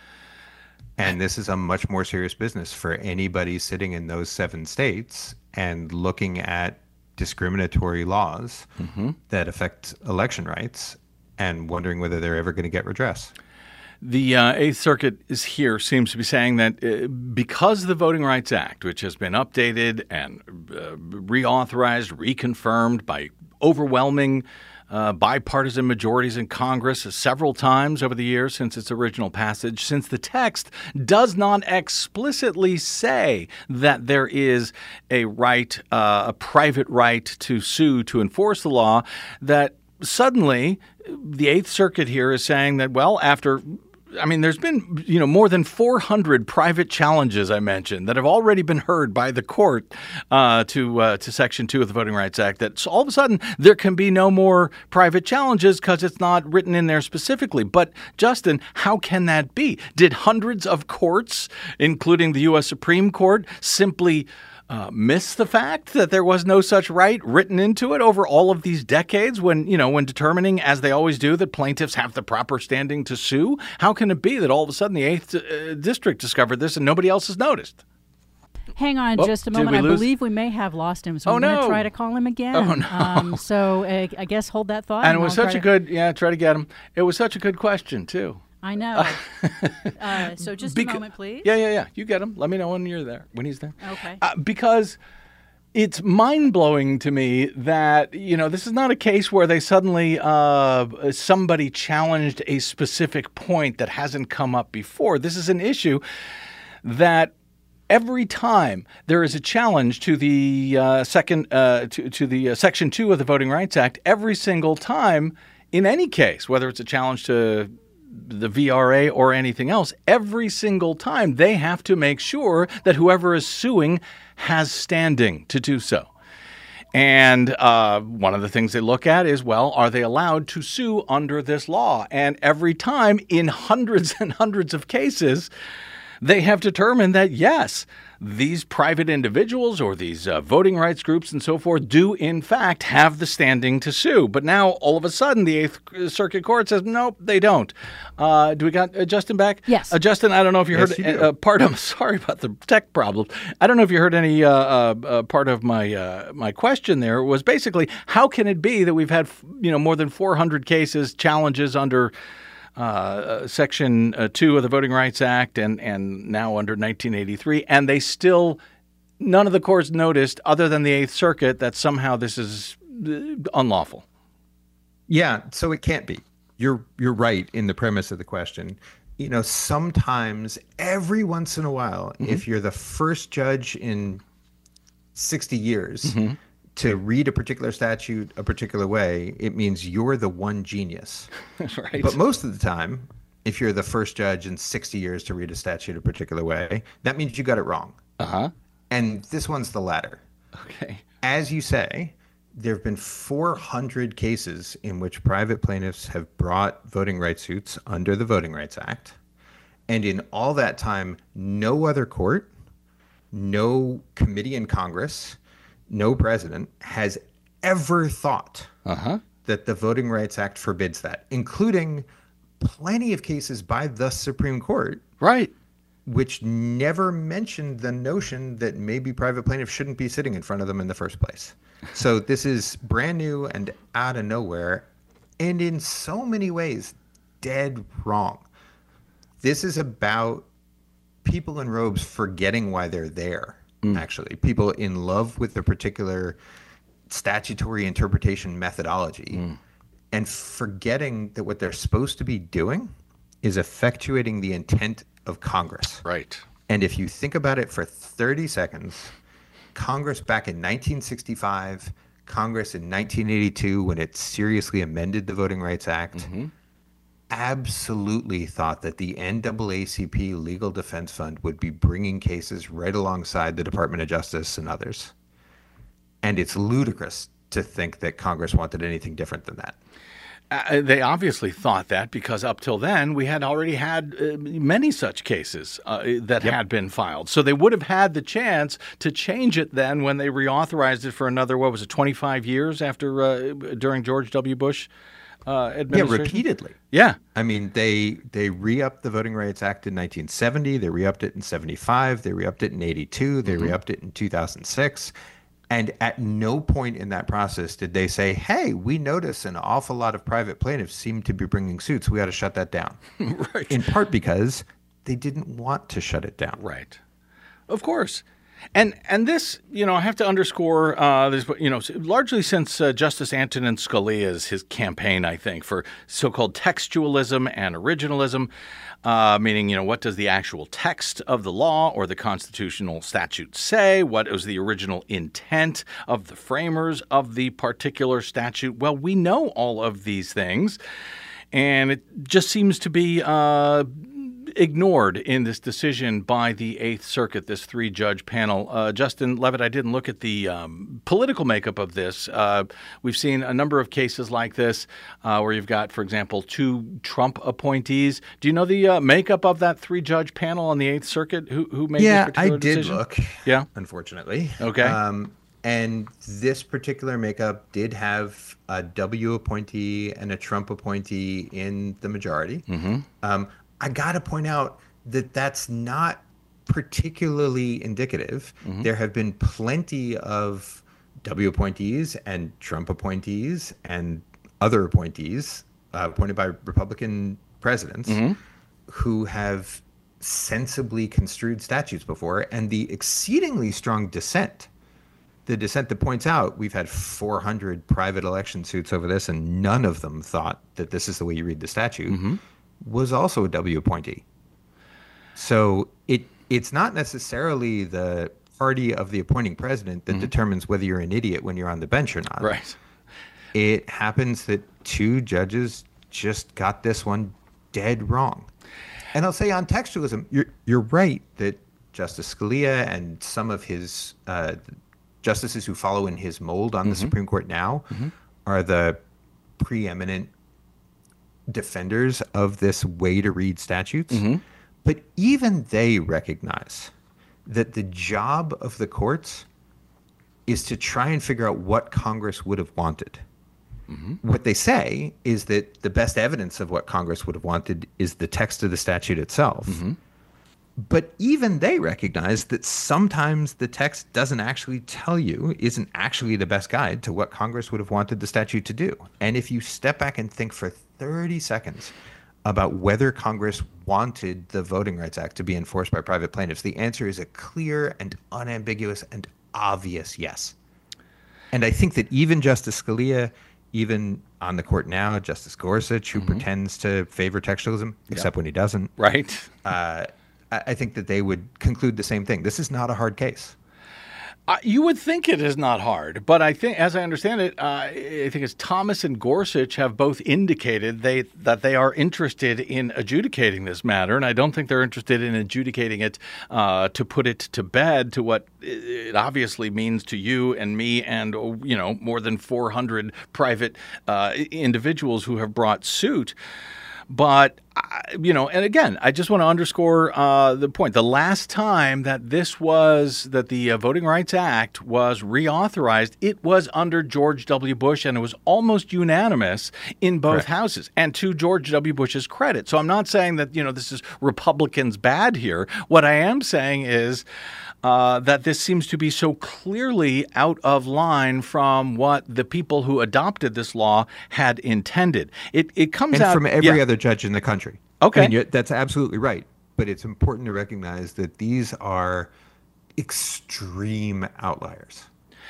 And this is a much more serious business for anybody sitting in those seven states and looking at discriminatory laws mm-hmm. that affect election rights and wondering whether they're ever going to get redress. The uh, Eighth Circuit is here, seems to be saying that uh, because the Voting Rights Act, which has been updated and uh, reauthorized, reconfirmed by overwhelming uh, bipartisan majorities in Congress several times over the years since its original passage, since the text does not explicitly say that there is a right, uh, a private right to sue to enforce the law, that suddenly the Eighth Circuit here is saying that, well, after I mean, there's been, you know, more than four hundred private challenges, I mentioned, that have already been heard by the court uh, to uh, to Section two of the Voting Rights Act, that all of a sudden there can be no more private challenges because it's not written in there specifically. But, Justin, how can that be? Did hundreds of courts, including the U S Supreme Court, simply Uh, miss the fact that there was no such right written into it over all of these decades when, you know, when determining, as they always do, that plaintiffs have the proper standing to sue? How can it be that all of a sudden the eighth uh, District discovered this and nobody else has noticed? Hang on Oh, just a did moment. we I lose- believe we may have lost him, so Oh, I'm going to no. try to call him again. Oh, no. Um, so uh, I guess hold that thought. And it was I'll such try a to- good, yeah, try to get him. It was such a good question, too. I know. uh, so just Beca- a moment, please. Yeah, yeah, yeah. You get him. Let me know when you're there, when he's there. Okay. Uh, because it's mind-blowing to me that, you know, this is not a case where they suddenly, uh, somebody challenged a specific point that hasn't come up before. This is an issue that every time there is a challenge to the uh, second, uh, to, to the uh, Section two of the Voting Rights Act, every single time, in any case, whether it's a challenge to the V R A or anything else, every single time they have to make sure that whoever is suing has standing to do so. And uh, one of the things they look at is, well, are they allowed to sue under this law? And every time, in hundreds and hundreds of cases, they have determined that, yes, these private individuals or these uh, voting rights groups and so forth do, in fact, have the standing to sue. But now, all of a sudden, the Eighth Circuit Court says, nope, they don't. Uh, do we got uh, Justin back? Yes. Uh, Justin, I don't know if you Yes, heard you do. uh, part of, sorry about the tech problems. I don't know if you heard any uh, uh, uh, part of my uh, my question there. It was basically, how can it be that we've had, you know, more than four hundred cases, challenges under Uh, Section uh, two of the Voting Rights Act and, and now under nineteen eighty-three, and they still, none of the courts noticed, other than the Eighth Circuit, that somehow this is uh, unlawful? Yeah, so it can't be. You're you're right in the premise of the question. You know, sometimes, every once in a while, Mm-hmm. if you're the first judge in sixty years Mm-hmm. to read a particular statute a particular way, it means you're the one genius. Right. But most of the time, if you're the first judge in sixty years to read a statute a particular way, that means you got it wrong. Uh-huh. And this one's the latter. Okay. As you say, there have been four hundred cases in which private plaintiffs have brought voting rights suits under the Voting Rights Act. And in all that time, no other court, no committee in Congress, no president has ever thought Uh-huh. that the Voting Rights Act forbids that, including plenty of cases by the Supreme Court, Right. which never mentioned the notion that maybe private plaintiffs shouldn't be sitting in front of them in the first place. So this is brand new and out of nowhere, and in so many ways, dead wrong. This is about people in robes forgetting why they're there, actually. People in love with the particular statutory interpretation methodology and forgetting that what they're supposed to be doing is effectuating the intent of Congress. Right. And if you think about it for thirty seconds, Congress back in nineteen sixty-five, Congress in nineteen eighty-two, when it seriously amended the Voting Rights Act, absolutely thought that the N double A C P Legal Defense Fund would be bringing cases right alongside the Department of Justice and others. And it's ludicrous to think that Congress wanted anything different than that. Uh, they obviously thought that because up till then we had already had uh, many such cases uh, that had been filed. So they would have had the chance to change it then when they reauthorized it for another, what was it, twenty-five years after, uh, during George W. Bush uh, Yeah, administration? repeatedly. Yeah. I mean, they they re-upped the Voting Rights Act in nineteen seventy. They re-upped it in seventy-five. They re-upped it in eighty-two. They re-upped it in two thousand six. And at no point in that process did they say, hey, we notice an awful lot of private plaintiffs seem to be bringing suits. We ought to shut that down. Right. In part because they didn't want to shut it down. Right. Of course. And and this, you know, I have to underscore uh, this, you know, largely since uh, Justice Antonin Scalia's his campaign, I think, for so-called textualism and originalism, uh, meaning, you know, what does the actual text of the law or the constitutional statute say? What was the original intent of the framers of the particular statute? Well, we know all of these things, and it just seems to be uh, ignored in this decision by the Eighth Circuit, this three-judge panel. Uh, Justin Levitt, I didn't look at the um, political makeup of this. Uh, we've seen a number of cases like this uh, where you've got, for example, two Trump appointees. Do you know the uh, makeup of that three-judge panel on the Eighth Circuit? Who, who made yeah, this particular I did decision? look. Yeah, unfortunately. Okay. Um, and this particular makeup did have a W appointee and a Trump appointee in the majority. Mm-hmm. Um, I got to point out that that's not particularly indicative. Mm-hmm. There have been plenty of W appointees and Trump appointees and other appointees uh, appointed by Republican presidents mm-hmm. who have sensibly construed statutes before, and the exceedingly strong dissent, the dissent that points out we've had four hundred private election suits over this and none of them thought that this is the way you read the statute, mm-hmm. was also a W appointee. So it it's not necessarily the party of the appointing president that mm-hmm. determines whether you're an idiot when you're on the bench or not. Right. It happens that two judges just got this one dead wrong. And I'll say on textualism, you're you're right that Justice Scalia and some of his uh, justices who follow in his mold on mm-hmm. the Supreme Court now mm-hmm. are the preeminent defenders of this way to read statutes. Mm-hmm. But even they recognize that the job of the courts is to try and figure out what Congress would have wanted. Mm-hmm. What they say is that the best evidence of what Congress would have wanted is the text of the statute itself. Mm-hmm. But even they recognize that sometimes the text doesn't actually tell you, isn't actually the best guide to what Congress would have wanted the statute to do. And if you step back and think for thirty seconds about whether Congress wanted the Voting Rights Act to be enforced by private plaintiffs, the answer is a clear and unambiguous and obvious yes. And I think that even Justice Scalia, even on the court now, Justice Gorsuch, who mm-hmm. pretends to favor textualism, except yep. when he doesn't. Right. Uh, I think that they would conclude the same thing. This is not a hard case. Uh, you would think it is not hard, but I think, as I understand it, uh, I think it's Thomas and Gorsuch have both indicated they that they are interested in adjudicating this matter, and I don't think they're interested in adjudicating it uh, to put it to bed to what it obviously means to you and me and, you know, more than four hundred private uh, individuals who have brought suit. But, you know, and again, I just want to underscore uh, the point. The last time that this was, that the uh, Voting Rights Act was reauthorized, it was under George W. Bush, and it was almost unanimous in both Correct. houses, and to George W. Bush's credit. So I'm not saying that, you know, this is Republicans bad here. What I am saying is Uh, that this seems to be so clearly out of line from what the people who adopted this law had intended. It it comes and out from every yeah. other judge in the country. Okay, I mean, that's absolutely right. But it's important to recognize that these are extreme outliers.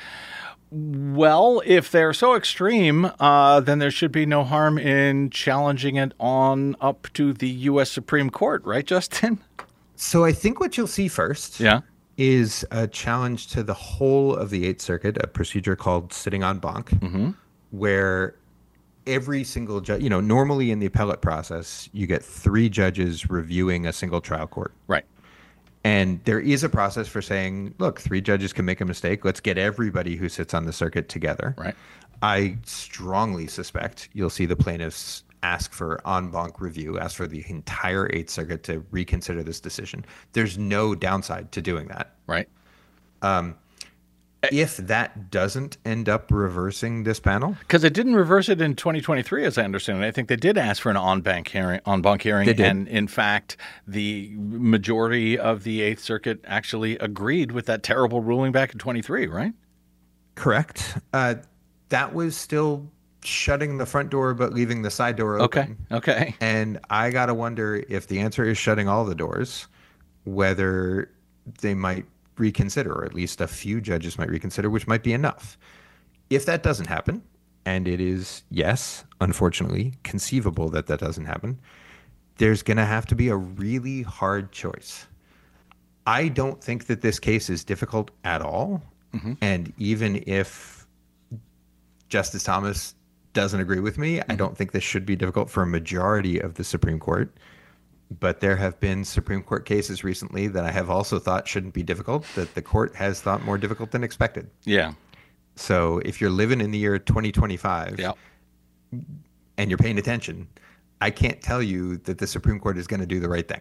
Well, if they're so extreme, uh, then there should be no harm in challenging it on up to the U S Supreme Court, right, Justin? So I think what you'll see first. Yeah. is a challenge to the whole of the Eighth Circuit, a procedure called sitting en banc, mm-hmm. where every single judge, you know, normally in the appellate process, you get three judges reviewing a single trial court. Right. And there is a process for saying, look, three judges can make a mistake. Let's get everybody who sits on the circuit together. Right. I strongly suspect you'll see the plaintiffs ask for en banc review, ask for the entire Eighth Circuit to reconsider this decision. There's no downside to doing that. Right. Um, if that doesn't end up reversing this panel, because it didn't reverse it in twenty twenty-three, as I understand it. I think they did ask for an en banc hearing. En banc hearing, they did. And in fact, the majority of the Eighth Circuit actually agreed with that terrible ruling back in twenty-three. Right. Correct. Uh, that was still shutting the front door but leaving the side door open. Okay. Okay. And I got to wonder if the answer is shutting all the doors, whether they might reconsider, or at least a few judges might reconsider, which might be enough. If that doesn't happen, and it is, yes, unfortunately, conceivable that that doesn't happen, there's going to have to be a really hard choice. I don't think that this case is difficult at all. Mm-hmm. And even if Justice Thomas doesn't agree with me, mm-hmm. I don't think this should be difficult for a majority of the Supreme Court. But there have been Supreme Court cases recently that I have also thought shouldn't be difficult, that the court has thought more difficult than expected. Yeah. So if you're living in the year twenty twenty-five yep. and you're paying attention, I can't tell you that the Supreme Court is going to do the right thing.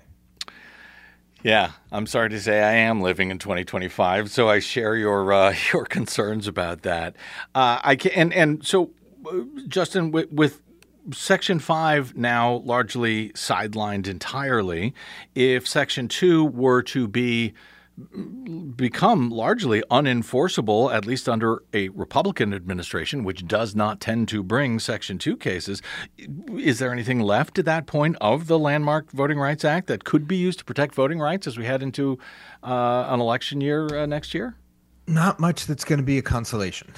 Yeah, I'm sorry to say I am living in twenty twenty-five, so I share your uh, your concerns about that. Uh, I can, and and so, uh, Justin, with, with Section five now largely sidelined entirely, if Section two were to be become largely unenforceable, at least under a Republican administration, which does not tend to bring Section two cases, is there anything left at that point of the landmark Voting Rights Act that could be used to protect voting rights as we head into uh, an election year uh, next year? Not much that's going to be a consolation.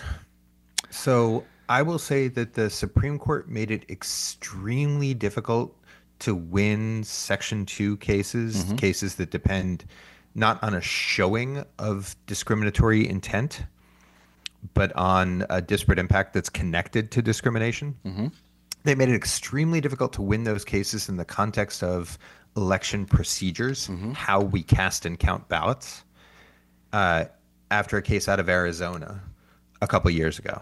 So I will say that the Supreme Court made it extremely difficult to win Section two cases, mm-hmm. cases that depend not on a showing of discriminatory intent, but on a disparate impact that's connected to discrimination. Mm-hmm. They made it extremely difficult to win those cases in the context of election procedures, mm-hmm. how we cast and count ballots, uh, after a case out of Arizona a couple years ago.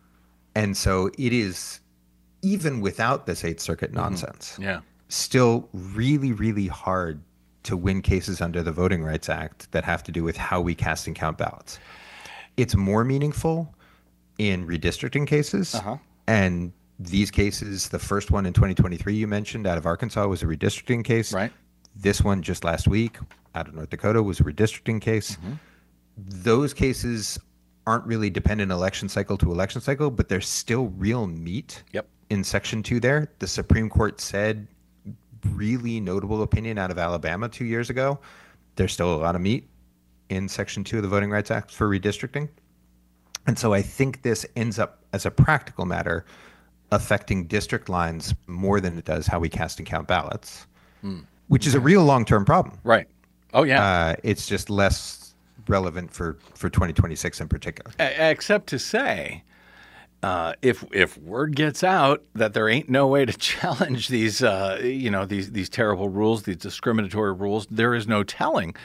And so it is, even without this Eighth Circuit nonsense, mm-hmm. yeah. still really, really hard to win cases under the Voting Rights Act that have to do with how we cast and count ballots. It's more meaningful in redistricting cases. Uh-huh. And these cases, the first one in twenty twenty-three you mentioned out of Arkansas was a redistricting case. Right. This one just last week out of North Dakota was a redistricting case. Mm-hmm. Those cases aren't really dependent election cycle to election cycle, but there's still real meat yep. in Section two there. The Supreme Court said, really notable opinion out of Alabama two years ago, there's still a lot of meat in Section two of the Voting Rights Act for redistricting. And so I think this ends up, as a practical matter, affecting district lines more than it does how we cast and count ballots, mm. which is a real long-term problem. Right. Oh, yeah. Uh, it's just less relevant for, for twenty twenty-six in particular. A- except to say, Uh, if if word gets out that there ain't no way to challenge these, uh, you know, these these terrible rules, these discriminatory rules, there is no telling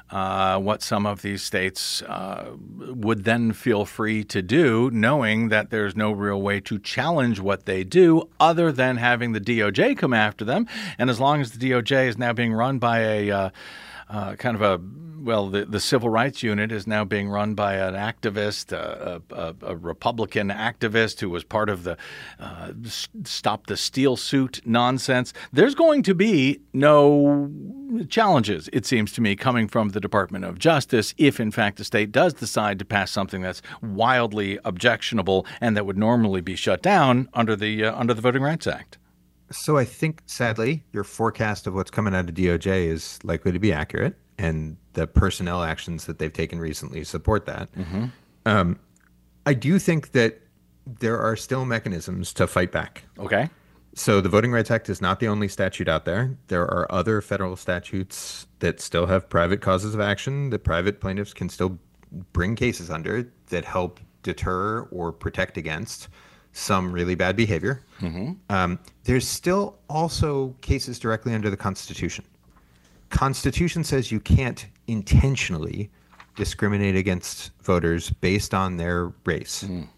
uh, what some of these states uh, would then feel free to do, knowing that there's no real way to challenge what they do other than having the D O J come after them. And as long as the D O J is now being run by a uh, uh, kind of a Well, the, the Civil Rights Unit is now being run by an activist, a, a, a Republican activist who was part of the uh, Stop the Steal Suit nonsense. There's going to be no challenges, it seems to me, coming from the Department of Justice if, in fact, the state does decide to pass something that's wildly objectionable and that would normally be shut down under the uh, under the Voting Rights Act. So I think, sadly, your forecast of what's coming out of D O J is likely to be accurate. And the personnel actions that they've taken recently support that. Mm-hmm. Um, I do think that there are still mechanisms to fight back. Okay. So the Voting Rights Act is not the only statute out there. There are other federal statutes that still have private causes of action that private plaintiffs can still bring cases under that help deter or protect against some really bad behavior. Mm-hmm. Um, there's still also cases directly under the Constitution. Constitution says you can't intentionally discriminate against voters based on their race. Mm.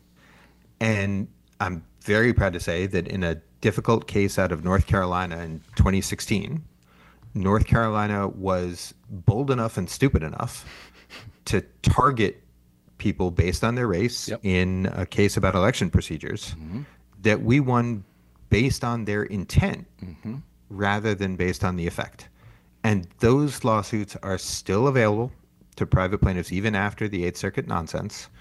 And I'm very proud to say that in a difficult case out of North Carolina in twenty sixteen, North Carolina was bold enough and stupid enough to target people based on their race yep. in a case about election procedures mm-hmm. that we won based on their intent mm-hmm. rather than based on the effect. And those lawsuits are still available to private plaintiffs even after the Eighth Circuit nonsense,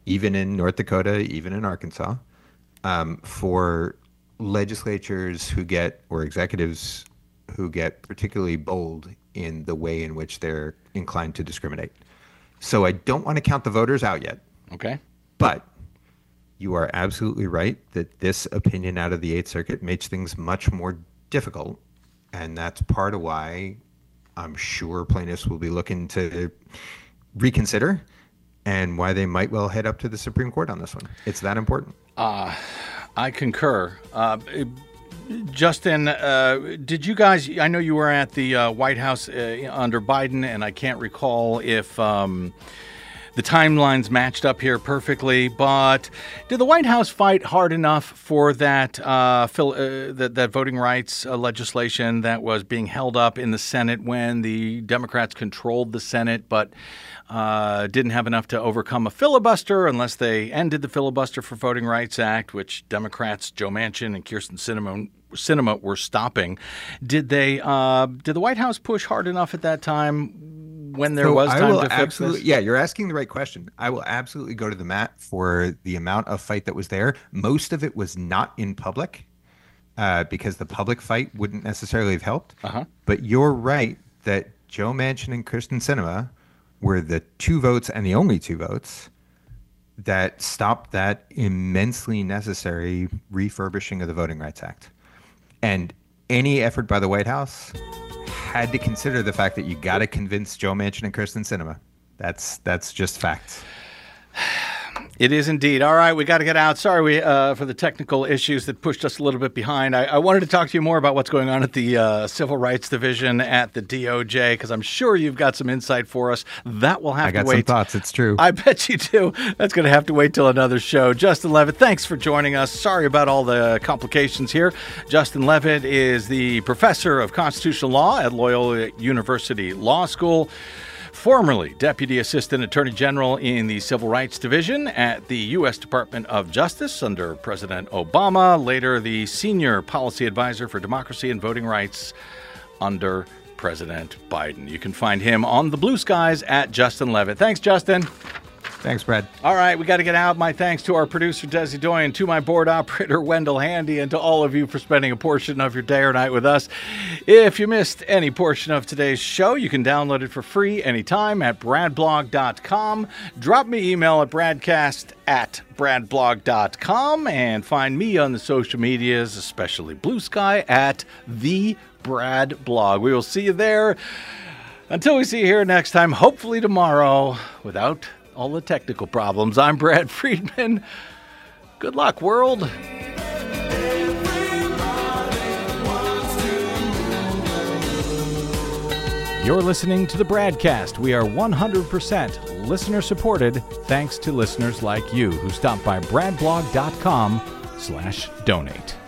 even in North Dakota, even in Arkansas, um, for legislatures who get, or executives who get particularly bold in the way in which they're inclined to discriminate. So I don't want to count the voters out yet. Okay. But you are absolutely right that this opinion out of the Eighth Circuit makes things much more difficult. And that's part of why I'm sure plaintiffs will be looking to reconsider and why they might well head up to the Supreme Court on this one. It's that important. Uh, I concur. Uh, Justin, uh, did you guys, I know you were at the uh, White House uh, under Biden, and I can't recall if um, the timelines matched up here perfectly, but did the White House fight hard enough for that uh, fil- uh, that, that voting rights uh, legislation that was being held up in the Senate when the Democrats controlled the Senate, but uh, didn't have enough to overcome a filibuster unless they ended the filibuster for Voting Rights Act, which Democrats Joe Manchin and Kyrsten Sinema Sinema were stopping. Did they? Uh, did the White House push hard enough at that time when there so was I time will to fix absolutely, this? Yeah, you're asking the right question. I will absolutely go to the mat for the amount of fight that was there. Most of it was not in public uh, because the public fight wouldn't necessarily have helped. Uh-huh. But you're right that Joe Manchin and Kyrsten Sinema were the two votes and the only two votes that stopped that immensely necessary refurbishing of the Voting Rights Act. And any effort by the White House had to consider the fact that you got to convince Joe Manchin and Kyrsten Sinema. That's that's just facts. It is indeed. All right, we got to get out. Sorry we, uh, for the technical issues that pushed us a little bit behind. I, I wanted to talk to you more about what's going on at the uh, Civil Rights Division at the D O J, because I'm sure you've got some insight for us. That will have I got to wait. some thoughts. It's true. I bet you do. That's going to have to wait till another show. Justin Levitt, thanks for joining us. Sorry about all the complications here. Justin Levitt is the professor of constitutional law at Loyola University Law School, formerly Deputy Assistant Attorney General in the Civil Rights Division at the U S Department of Justice under President Obama, later the Senior Policy Advisor for Democracy and Voting Rights under President Biden. You can find him on the blue skies at Justin Levitt. Thanks, Justin. Thanks, Brad. All right, we got to get out. My thanks to our producer, Desi Doyen, to my board operator, Wendell Handy, and to all of you for spending a portion of your day or night with us. If you missed any portion of today's show, you can download it for free anytime at brad blog dot com. Drop me email at bradcast at brad blog dot com and find me on the social medias, especially Blue Sky, at The Brad Blog. We will see you there. Until we see you here next time, hopefully tomorrow, without all the technical problems. I'm Brad Friedman. Good luck, world. You're listening to the Bradcast. We are one hundred percent listener supported thanks to listeners like you who stop by brad blog dot com slash donate.